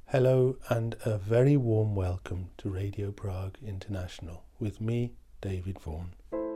Hello and a very warm welcome to Radio Prague International with me, David Vaughan.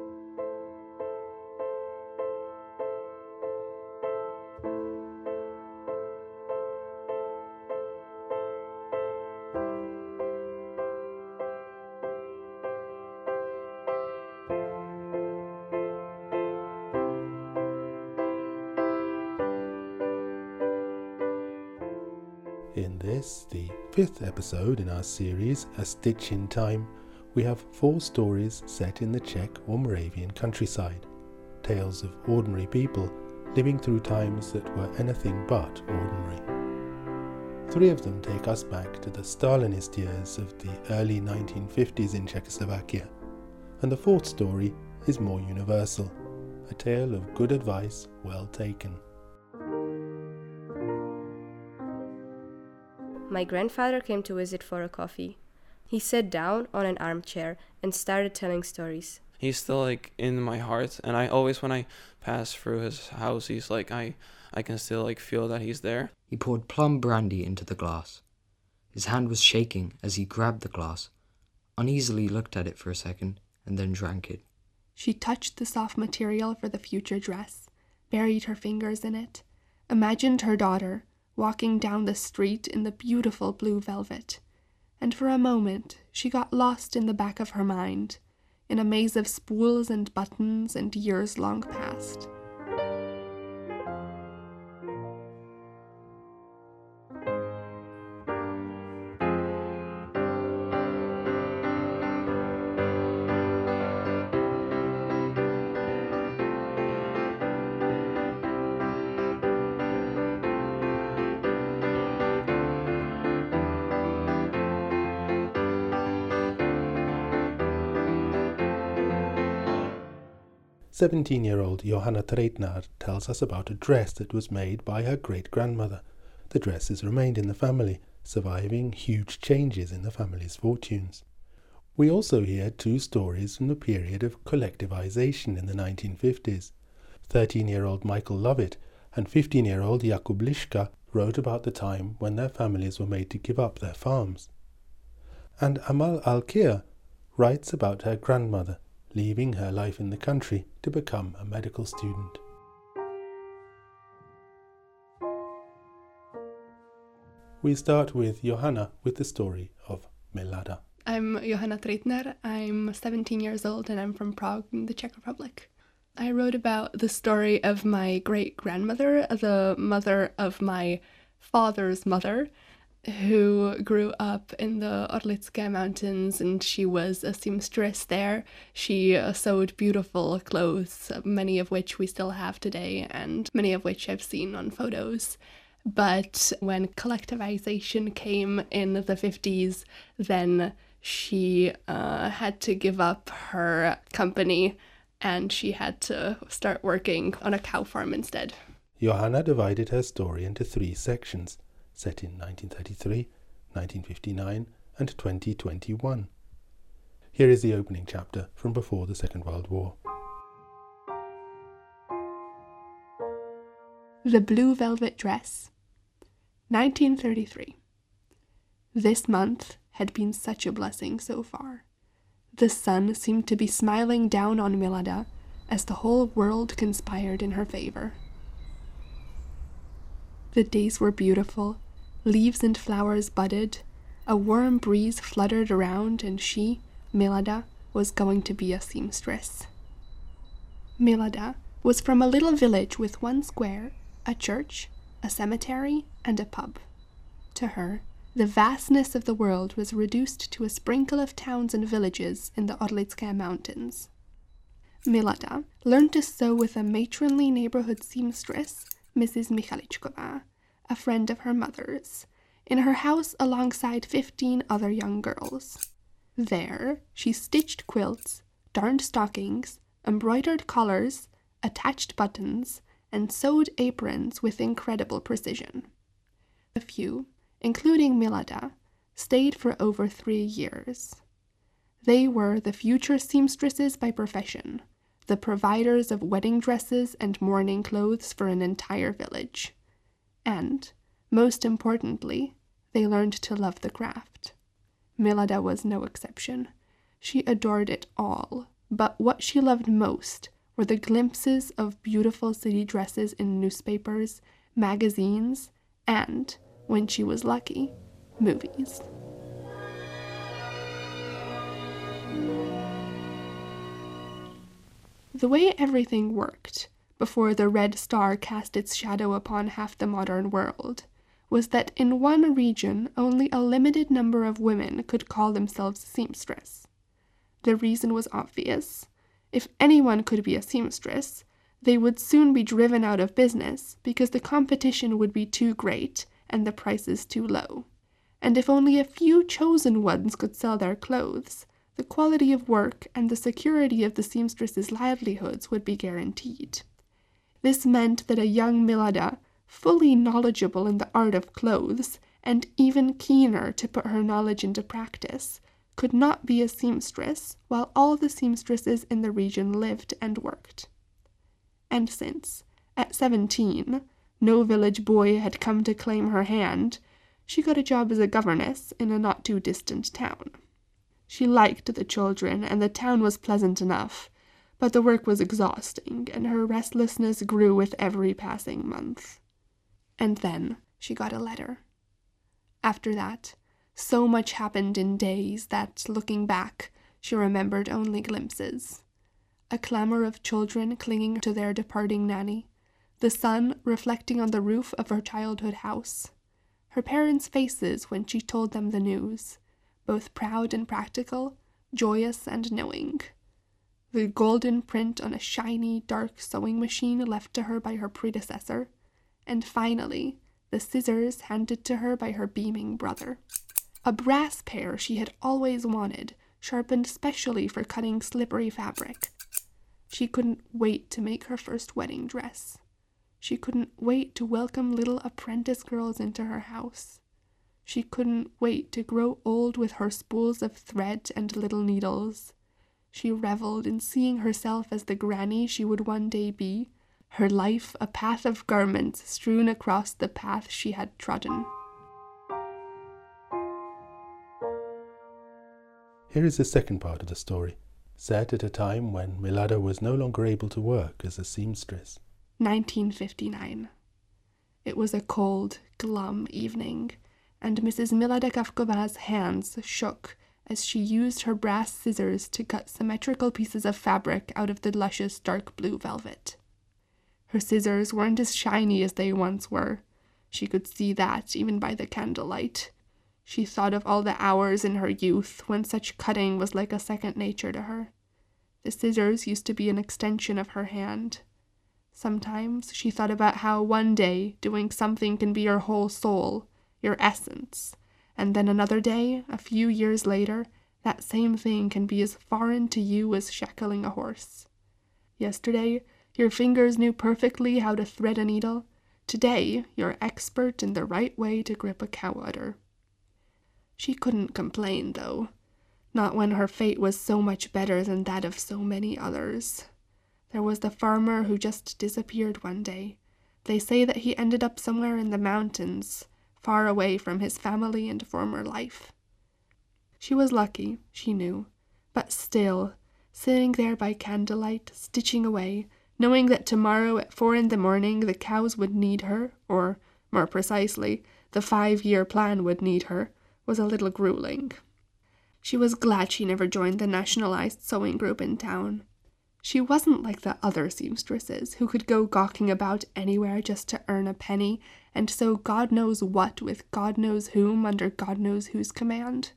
In this, the 5th episode in our series, A Stitch in Time, we have 4 stories set in the Czech or Moravian countryside, tales of ordinary people living through times that were anything but ordinary. 3 of them take us back to the Stalinist years of the early 1950s in Czechoslovakia, and the 4th story is more universal, a tale of good advice well taken. My grandfather came to visit for a coffee. He sat down on an armchair and started telling stories. He's still in my heart, and I always, when I pass through his house, he's I can still feel that he's there. He poured plum brandy into the glass. His hand was shaking as he grabbed the glass, uneasily looked at it for a second, and then drank it. She touched the soft material for the future dress, buried her fingers in it, imagined her daughter walking down the street in the beautiful blue velvet, and for a moment she got lost in the back of her mind, in a maze of spools and buttons and years long past. "17-year-old Johanna Treitner tells us about a dress that was made by her great-grandmother. The dress has remained in the family, surviving huge changes in the family's fortunes. We also hear 2 stories from the period of collectivization in the 1950s. 13-year-old Michael Lovett and 15-year-old Jakub Liška wrote about the time when their families were made to give up their farms. And Amal Alkir writes about her grandmother, leaving her life in the country to become a medical student. We start with Johanna with the story of Milada. I'm Johanna Treitner. I'm 17 years old and I'm from Prague in the Czech Republic. I wrote about the story of my great-grandmother, the mother of my father's mother, who grew up in the Orlické Mountains, and she was a seamstress there. She sewed beautiful clothes, many of which we still have today, and many of which I've seen on photos. But when collectivization came in the 50s, then she had to give up her company, and she had to start working on a cow farm instead. Johanna divided her story into 3 sections, set in 1933, 1959 and 2021. Here is the opening chapter from before the Second World War. The Blue Velvet Dress, 1933. This month had been such a blessing so far. The sun seemed to be smiling down on Milada as the whole world conspired in her favor. The days were beautiful, leaves and flowers budded, a warm breeze fluttered around, and she, Milada, was going to be a seamstress. Milada was from a little village with 1 square, a church, a cemetery, and a pub. To her, the vastness of the world was reduced to a sprinkle of towns and villages in the Orlické Mountains. Milada learned to sew with a matronly neighborhood seamstress, Mrs. Michaličková, a friend of her mother's, in her house alongside 15 other young girls. There, she stitched quilts, darned stockings, embroidered collars, attached buttons, and sewed aprons with incredible precision. A few, including Milada, stayed for over 3 years. They were the future seamstresses by profession, the providers of wedding dresses and mourning clothes for an entire village. And, most importantly, they learned to love the craft. Milada was no exception. She adored it all, but what she loved most were the glimpses of beautiful city dresses in newspapers, magazines, and, when she was lucky, movies. The way everything worked, before the red star cast its shadow upon half the modern world, was that in one region only a limited number of women could call themselves seamstress. The reason was obvious. If anyone could be a seamstress, they would soon be driven out of business because the competition would be too great and the prices too low. And if only a few chosen ones could sell their clothes, the quality of work and the security of the seamstress's livelihoods would be guaranteed. This meant that a young Milada, fully knowledgeable in the art of clothes, and even keener to put her knowledge into practice, could not be a seamstress while all the seamstresses in the region lived and worked. And since, at 17, no village boy had come to claim her hand, she got a job as a governess in a not-too-distant town. She liked the children, and the town was pleasant enough, but the work was exhausting, and her restlessness grew with every passing month. And then she got a letter. After that, so much happened in days that, looking back, she remembered only glimpses. A clamor of children clinging to their departing nanny, the sun reflecting on the roof of her childhood house, her parents' faces when she told them the news, both proud and practical, joyous and knowing, the golden print on a shiny, dark sewing machine left to her by her predecessor, and finally, the scissors handed to her by her beaming brother. A brass pair she had always wanted, sharpened specially for cutting slippery fabric. She couldn't wait to make her first wedding dress. She couldn't wait to welcome little apprentice girls into her house. She couldn't wait to grow old with her spools of thread and little needles. She reveled in seeing herself as the granny she would one day be, her life a path of garments strewn across the path she had trodden. Here is the second part of the story, set at a time when Milada was no longer able to work as a seamstress. 1959. It was a cold, glum evening, and Mrs. Milada Kavkova's hands shook as she used her brass scissors to cut symmetrical pieces of fabric out of the luscious dark blue velvet. Her scissors weren't as shiny as they once were. She could see that even by the candlelight. She thought of all the hours in her youth when such cutting was like a second nature to her. The scissors used to be an extension of her hand. Sometimes she thought about how one day doing something can be your whole soul, your essence, and then another day, a few years later, that same thing can be as foreign to you as shackling a horse. Yesterday, your fingers knew perfectly how to thread a needle. Today, you're expert in the right way to grip a cow udder. She couldn't complain, though. Not when her fate was so much better than that of so many others. There was the farmer who just disappeared one day. They say that he ended up somewhere in the mountains, far away from his family and former life. She was lucky, she knew, but still, sitting there by candlelight, stitching away, knowing that tomorrow at 4 a.m. the cows would need her, or, more precisely, the 5-year plan would need her, was a little grueling. She was glad she never joined the nationalized sewing group in town. She wasn't like the other seamstresses who could go gawking about anywhere just to earn a penny and sew God knows what with God knows whom under God knows whose command.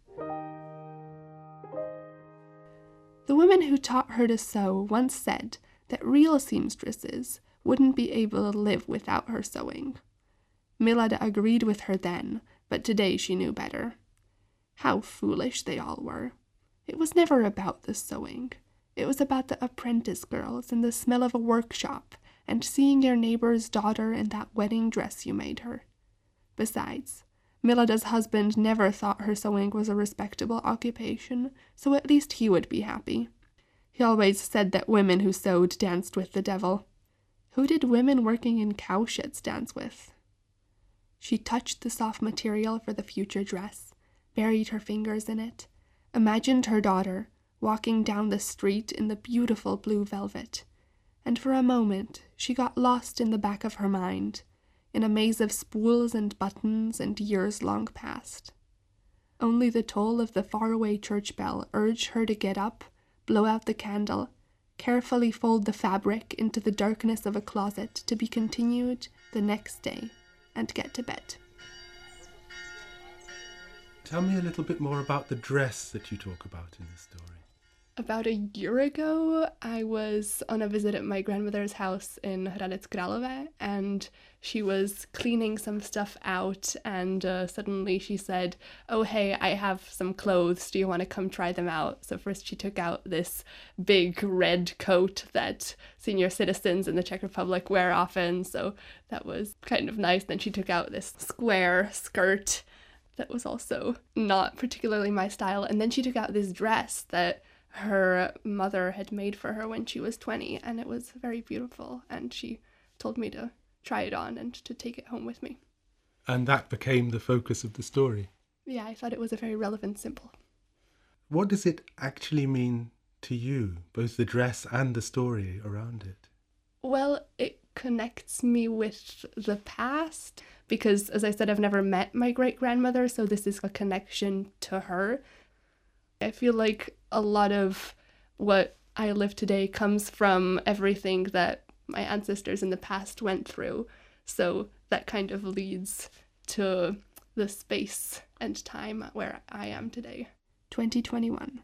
The woman who taught her to sew once said that real seamstresses wouldn't be able to live without her sewing. Milada agreed with her then, but today she knew better. How foolish they all were. It was never about the sewing. It was about the apprentice girls and the smell of a workshop and seeing your neighbor's daughter in that wedding dress you made her. Besides, Milada's husband never thought her sewing was a respectable occupation, so at least he would be happy. He always said that women who sewed danced with the devil. Who did women working in cowsheds dance with? She touched the soft material for the future dress, buried her fingers in it, imagined her daughter walking down the street in the beautiful blue velvet, and for a moment she got lost in the back of her mind, in a maze of spools and buttons and years long past. Only the toll of the faraway church bell urged her to get up, blow out the candle, carefully fold the fabric into the darkness of a closet to be continued the next day, and get to bed. Tell me a little bit more about the dress that you talk about in the story. About a year ago, I was on a visit at my grandmother's house in Hradec Králové, and she was cleaning some stuff out, and suddenly she said, "Oh, hey, I have some clothes. Do you want to come try them out?" So first she took out this big red coat that senior citizens in the Czech Republic wear often, so that was kind of nice. Then she took out this square skirt that was also not particularly my style, and then she took out this dress that her mother had made for her when she was 20, and it was very beautiful, and she told me to try it on and to take it home with me. And that became the focus of the story. Yeah, I thought it was a very relevant symbol. What does it actually mean to you, both the dress and the story around it? Well, it connects me with the past because, as I said, I've never met my great-grandmother, so this is a connection to her. I feel like a lot of what I live today comes from everything that my ancestors in the past went through. So that kind of leads to the space and time where I am today. 2021.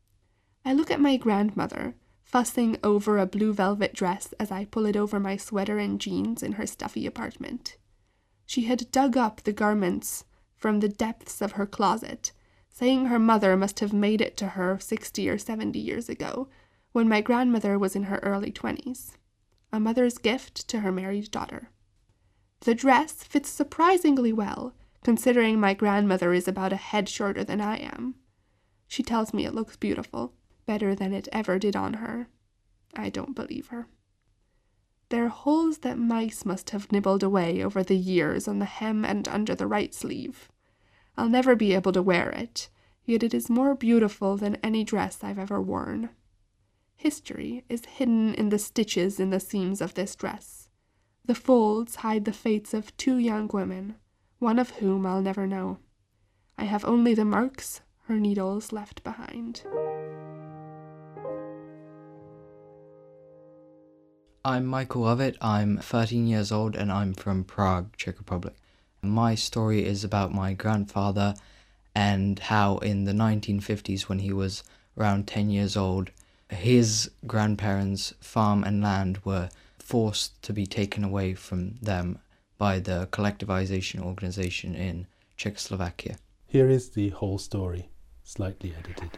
I look at my grandmother, fussing over a blue velvet dress as I pull it over my sweater and jeans in her stuffy apartment. She had dug up the garments from the depths of her closet, saying her mother must have made it to her 60 or 70 years ago, when my grandmother was in her early 20s. A mother's gift to her married daughter. The dress fits surprisingly well, considering my grandmother is about a head shorter than I am. She tells me it looks beautiful, better than it ever did on her. I don't believe her. There are holes that mice must have nibbled away over the years on the hem and under the right sleeve. I'll never be able to wear it, yet it is more beautiful than any dress I've ever worn. History is hidden in the stitches in the seams of this dress. The folds hide the fates of 2 young women, one of whom I'll never know. I have only the marks her needles left behind. I'm Michael Lovett, I'm 13 years old and I'm from Prague, Czech Republic. My story is about my grandfather and how in the 1950s, when he was around 10 years old, his grandparents' farm and land were forced to be taken away from them by the collectivization organization in Czechoslovakia. Here is the whole story, slightly edited.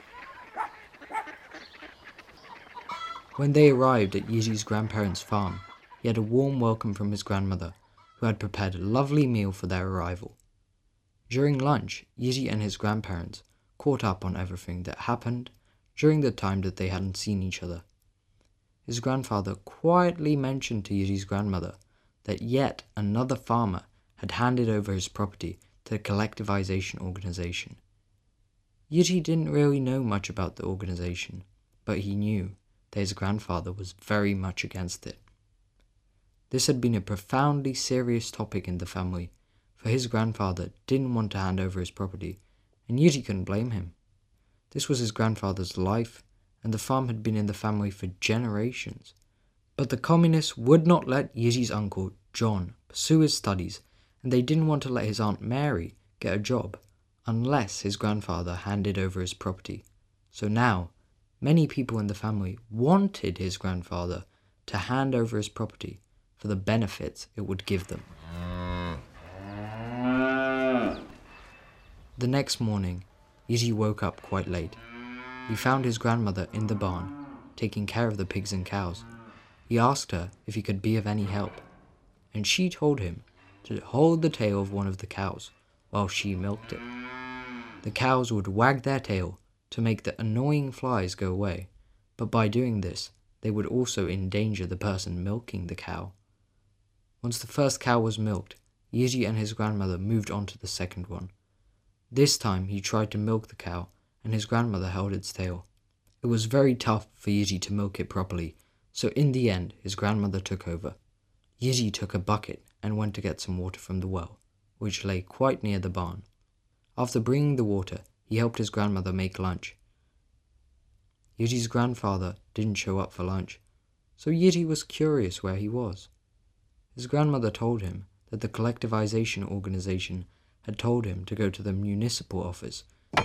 When they arrived at Jiří's grandparents' farm, he had a warm welcome from his grandmother, who had prepared a lovely meal for their arrival. During lunch, Jiří and his grandparents caught up on everything that happened during the time that they hadn't seen each other. His grandfather quietly mentioned to Jiří's grandmother that yet another farmer had handed over his property to the collectivization organization. Jiří didn't really know much about the organization, but he knew that his grandfather was very much against it. This had been a profoundly serious topic in the family, for his grandfather didn't want to hand over his property, and Jiří couldn't blame him. This was his grandfather's life, and the farm had been in the family for generations. But the communists would not let Jiří's uncle, John, pursue his studies, and they didn't want to let his aunt Mary get a job unless his grandfather handed over his property. So now, many people in the family wanted his grandfather to hand over his property for the benefits it would give them. The next morning, Jiří woke up quite late. He found his grandmother in the barn, taking care of the pigs and cows. He asked her if he could be of any help, and she told him to hold the tail of one of the cows while she milked it. The cows would wag their tail to make the annoying flies go away, but by doing this, they would also endanger the person milking the cow. Once the first cow was milked, Yizhi and his grandmother moved on to the second one. This time he tried to milk the cow, and his grandmother held its tail. It was very tough for Yizhi to milk it properly, so in the end his grandmother took over. Yizhi took a bucket and went to get some water from the well, which lay quite near the barn. After bringing the water, he helped his grandmother make lunch. Yizhi's grandfather didn't show up for lunch, so Yizhi was curious where he was. His grandmother told him that the collectivization organization had told him to go to the municipal office.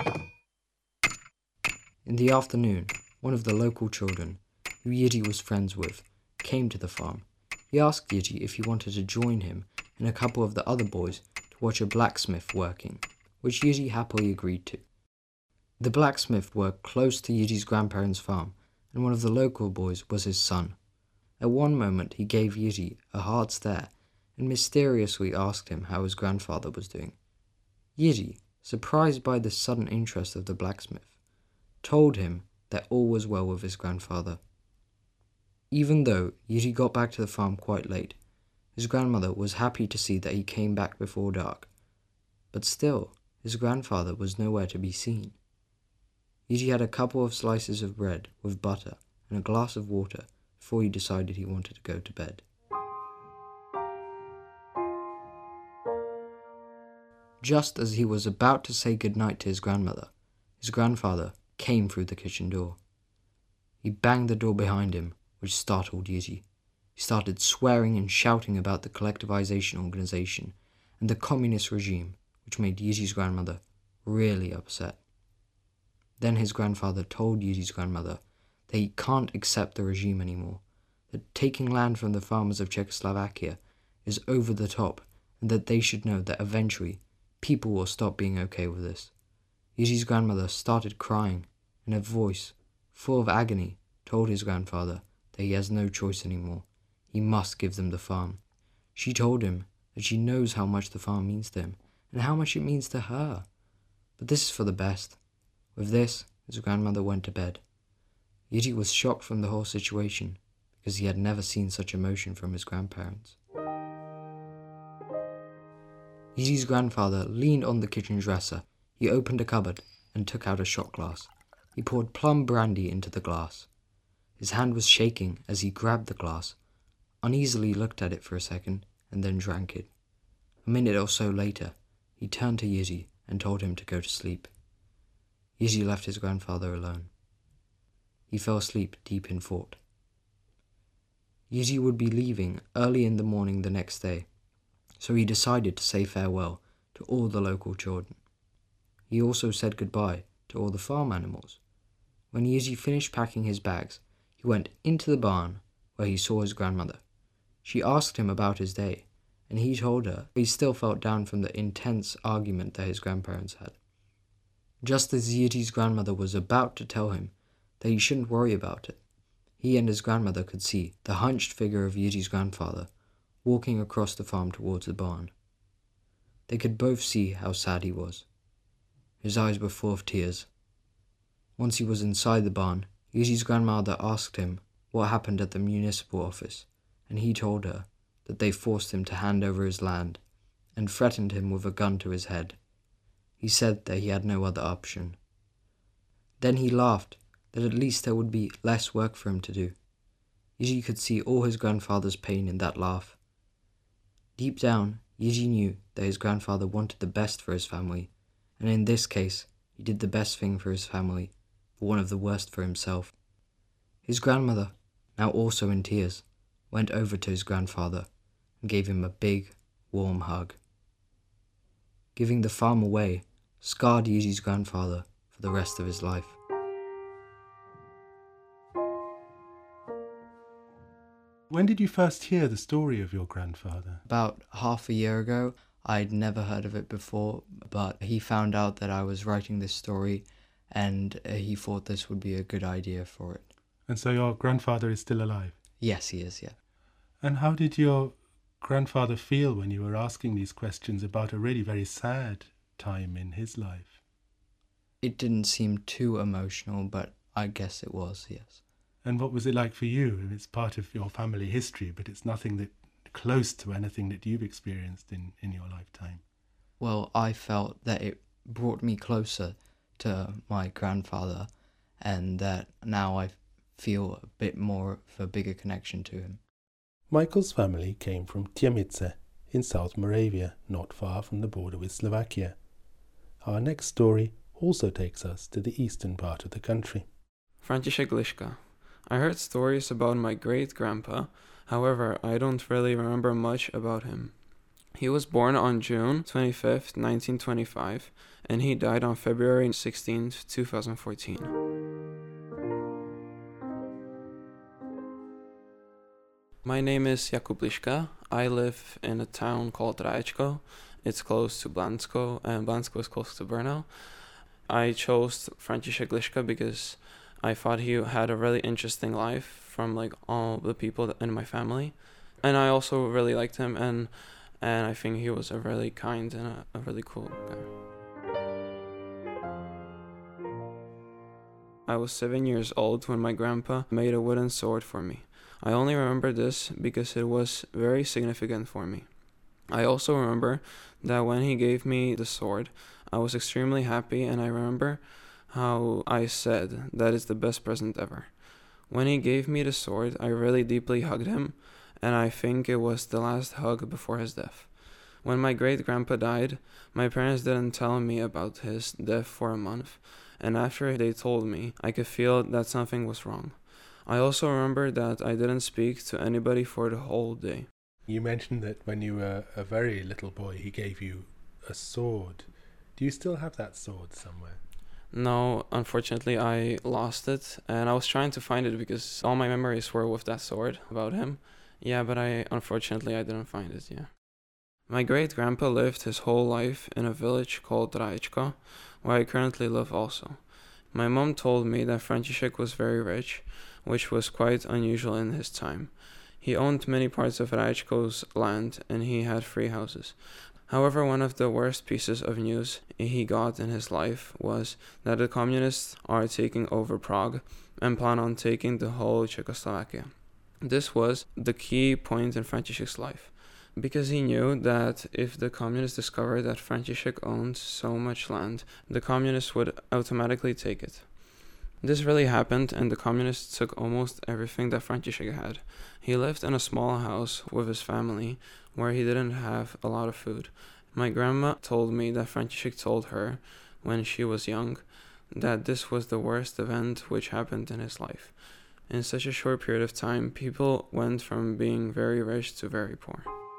In the afternoon, one of the local children, who Yizhi was friends with, came to the farm. He asked Yizhi if he wanted to join him and a couple of the other boys to watch a blacksmith working, which Yizhi happily agreed to. The blacksmith worked close to Yizhi's grandparents' farm, and one of the local boys was his son. At one moment he gave Yizhi a hard stare and mysteriously asked him how his grandfather was doing. Yizhi, surprised by the sudden interest of the blacksmith, told him that all was well with his grandfather. Even though Yizhi got back to the farm quite late, his grandmother was happy to see that he came back before dark. But still, his grandfather was nowhere to be seen. Yizhi had a couple of slices of bread with butter and a glass of water before he decided he wanted to go to bed. Just as he was about to say goodnight to his grandfather came through the kitchen door. He banged the door behind him, which startled Yizhi. He started swearing and shouting about the collectivization organization and the communist regime, which made Yizhi's grandmother really upset. Then his grandfather told Yizhi's grandmother that he can't accept the regime anymore, that taking land from the farmers of Czechoslovakia is over the top, and that they should know that eventually people will stop being okay with this. Yizhi's grandmother started crying, and her voice, full of agony, told his grandfather that he has no choice anymore. He must give them the farm. She told him that she knows how much the farm means to him, and how much it means to her. But this is for the best. With this, his grandmother went to bed. Yizhi was shocked from the whole situation, because he had never seen such emotion from his grandparents. Yizhi's grandfather leaned on the kitchen dresser. He opened a cupboard and took out a shot glass. He poured plum brandy into the glass. His hand was shaking as he grabbed the glass, uneasily looked at it for a second, and then drank it. A minute or so later, he turned to Yizhi and told him to go to sleep. Yizhi left his grandfather alone. He fell asleep deep in thought. Yizhi would be leaving early in the morning the next day, so he decided to say farewell to all the local children. He also said goodbye to all the farm animals. When Yizhi finished packing his bags, he went into the barn where he saw his grandmother. She asked him about his day, and he told her he still felt down from the intense argument that his grandparents had. Just as Yizhi's grandmother was about to tell him that he shouldn't worry about it, he and his grandmother could see the hunched figure of Yizhi's grandfather walking across the farm towards the barn. They could both see how sad he was. His eyes were full of tears. Once he was inside the barn, Yizhi's grandmother asked him what happened at the municipal office, and he told her that they forced him to hand over his land and threatened him with a gun to his head. He said that he had no other option. Then he laughed that at least there would be less work for him to do. Yizhi could see all his grandfather's pain in that laugh. Deep down, Yizhi knew that his grandfather wanted the best for his family, and in this case, he did the best thing for his family, but one of the worst for himself. His grandmother, now also in tears, went over to his grandfather and gave him a big, warm hug. Giving the farm away scarred Yizhi's grandfather for the rest of his life. When did you first hear the story of your grandfather? About half a year ago. I'd never heard of it before, but he found out that I was writing this story, and he thought this would be a good idea for it. And so your grandfather is still alive? Yes, he is, yeah. And how did your grandfather feel when you were asking these questions about a really very sad time in his life? It didn't seem too emotional, but I guess it was, yes. And what was it like for you? It's part of your family history, but it's nothing that close to anything that you've experienced in your lifetime? Well, I felt that it brought me closer to my grandfather, and that now I feel a bit more of a bigger connection to him. Michael's family came from Tiemice in South Moravia, not far from the border with Slovakia. Our next story also takes us to the eastern part of the country. František Liška. I heard stories about my great-grandpa, however, I don't really remember much about him. He was born on June 25th, 1925, and he died on February 16th, 2014. My name is Jakub Liška. I live in a town called Raječko. It's close to Blansko, and Blansko is close to Brno. I chose František Liška because I thought he had a really interesting life from like all the people in my family. And I also really liked him, and I think he was a really kind and a really cool guy. I was 7 years old when my grandpa made a wooden sword for me. I only remember this because it was very significant for me. I also remember that when he gave me the sword, I was extremely happy, and I remember how I said that it's the best present ever. When he gave me the sword, I really deeply hugged him, and I think it was the last hug before his death. When my great-grandpa died, my parents didn't tell me about his death for a month, and after they told me, I could feel that something was wrong. I also remember that I didn't speak to anybody for the whole day. You mentioned that when you were a very little boy, he gave you a sword. Do you still have that sword somewhere? No, unfortunately, I lost it, and I was trying to find it because all my memories were with that sword about him. Yeah, but unfortunately, I didn't find it, yeah. My great-grandpa lived his whole life in a village called Raječko, where I currently live also. My mom told me that František was very rich, which was quite unusual in his time. He owned many parts of Raječko's land, and he had 3 houses. However, one of the worst pieces of news he got in his life was that the communists are taking over Prague and plan on taking the whole Czechoslovakia. This was the key point in František's life, because he knew that if the communists discovered that František owned so much land, the communists would automatically take it. This really happened, and the communists took almost everything that František had. He lived in a small house with his family, where he didn't have a lot of food. My grandma told me that František told her, when she was young, that this was the worst event which happened in his life. In such a short period of time, people went from being very rich to very poor.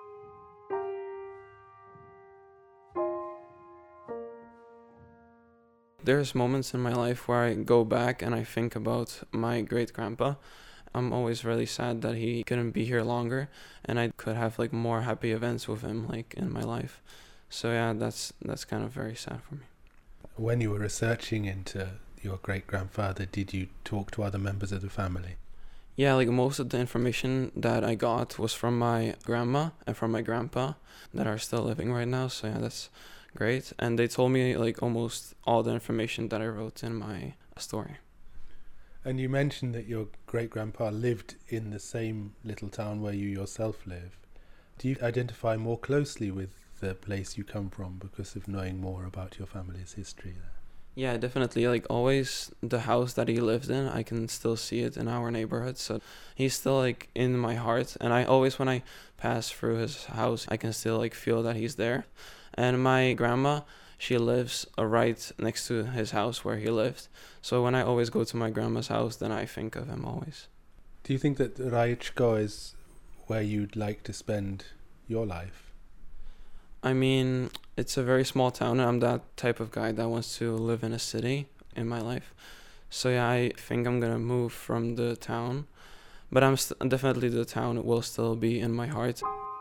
There's moments in my life where I go back and I think about my great-grandpa. I'm always really sad that he couldn't be here longer, and I could have like more happy events with him like in my life. So yeah, that's kind of very sad for me. When you were researching into your great-grandfather, did you talk to other members of the family? Yeah, like most of the information that I got was from my grandma and from my grandpa that are still living right now. So yeah, that's great. And they told me like almost all the information that I wrote in my story. And you mentioned that your great-grandpa lived in the same little town where you yourself live. Do you identify more closely with the place you come from because of knowing more about your family's history there? Yeah, definitely. Like always, the house that he lived in, I can still see it in our neighborhood. So he's still like in my heart. And I always, when I pass through his house, I can still like feel that he's there. And my grandma, she lives right next to his house where he lived. So when I always go to my grandma's house, then I think of him always. Do you think that Raječko is where you'd like to spend your life? I mean, it's a very small town, and I'm that type of guy that wants to live in a city in my life. So yeah, I think I'm gonna move from the town, but definitely the town will still be in my heart.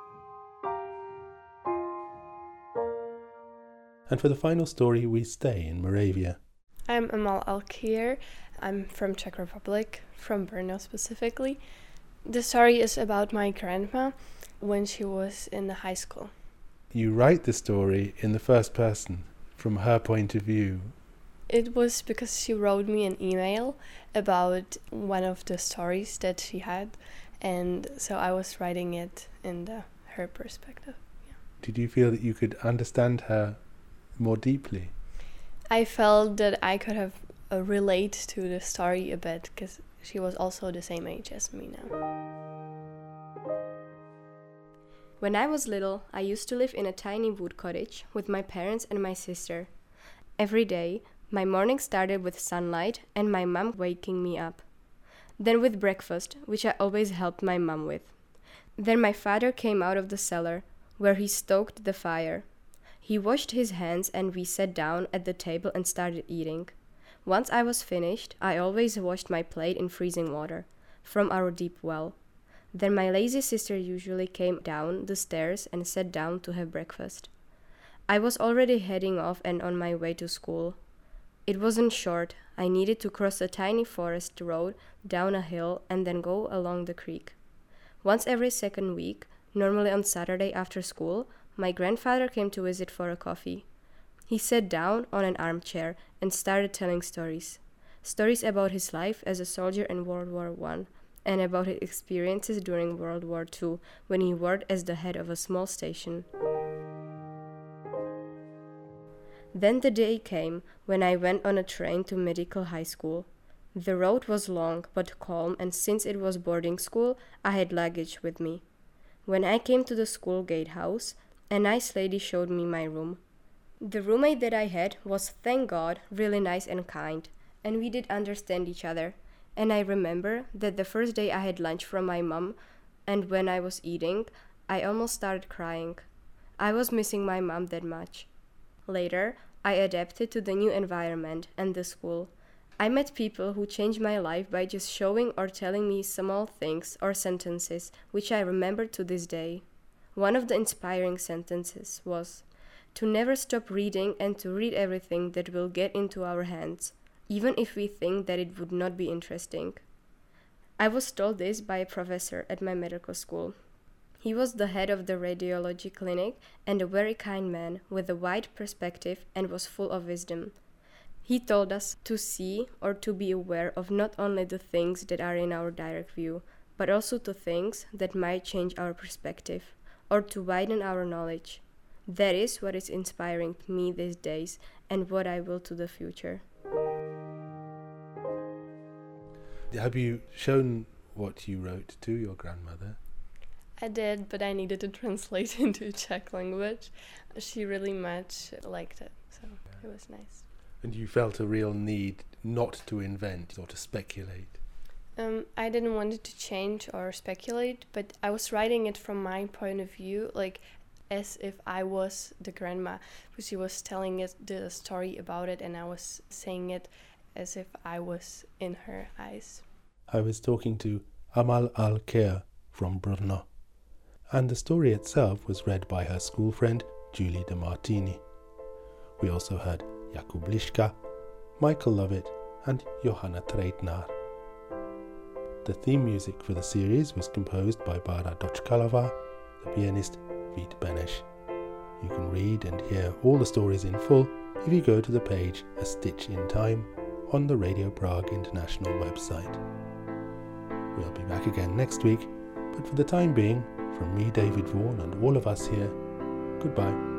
And for the final story, we stay in Moravia. I'm Amal Alkir. I'm from Czech Republic, from Brno specifically. The story is about my grandma when she was in the high school. You write the story in the first person, from her point of view. It was because she wrote me an email about one of the stories that she had, And so I was writing it in her perspective. Did you feel that you could understand her more deeply? I felt that I could have relate to the story a bit because she was also the same age as me now. When I was little, I used to live in a tiny wood cottage with my parents and my sister. Every day, my morning started with sunlight and my mum waking me up. Then with breakfast, which I always helped my mum with. Then my father came out of the cellar, where he stoked the fire. He washed his hands and we sat down at the table and started eating. Once I was finished, I always washed my plate in freezing water from our deep well. Then my lazy sister usually came down the stairs and sat down to have breakfast. I was already heading off and on my way to school. It wasn't short. I needed to cross a tiny forest road down a hill and then go along the creek. Once every second week, normally on Saturday after school, my grandfather came to visit for a coffee. He sat down on an armchair and started telling stories. Stories about his life as a soldier in World War I and about his experiences during World War II when he worked as the head of a small station. Then the day came when I went on a train to medical high school. The road was long but calm, and since it was boarding school, I had luggage with me. When I came to the school gatehouse, a nice lady showed me my room. The roommate that I had was, thank God, really nice and kind, and we did understand each other. And I remember that the first day I had lunch from my mom, and when I was eating, I almost started crying. I was missing my mom that much. Later, I adapted to the new environment and the school. I met people who changed my life by just showing or telling me small things or sentences, which I remember to this day. One of the inspiring sentences was, to never stop reading and to read everything that will get into our hands, even if we think that it would not be interesting. I was told this by a professor at my medical school. He was the head of the radiology clinic and a very kind man with a wide perspective and was full of wisdom. He told us to see or to be aware of not only the things that are in our direct view, but also to things that might change our perspective or to widen our knowledge. That is what is inspiring me these days and what I will to the future. Have you shown what you wrote to your grandmother? I did, but I needed to translate into Czech language. She really much liked it, so it was nice. And you felt a real need not to invent or to speculate? I didn't want it to change or speculate, but I was writing it from my point of view, like as if I was the grandma, because she was telling us the story about it and I was saying it as if I was in her eyes. I was talking to Amal Al-Khair from Brno, and the story itself was read by her school friend Julie De Martini. We also heard Jakub Liška, Michael Lovett and Johanna Treitnar. The theme music for the series was composed by Bára Dočkalová, the pianist Vít Beneš. You can read and hear all the stories in full if you go to the page A Stitch in Time on the Radio Prague International website. We'll be back again next week, but for the time being, from me, David Vaughan, and all of us here, goodbye.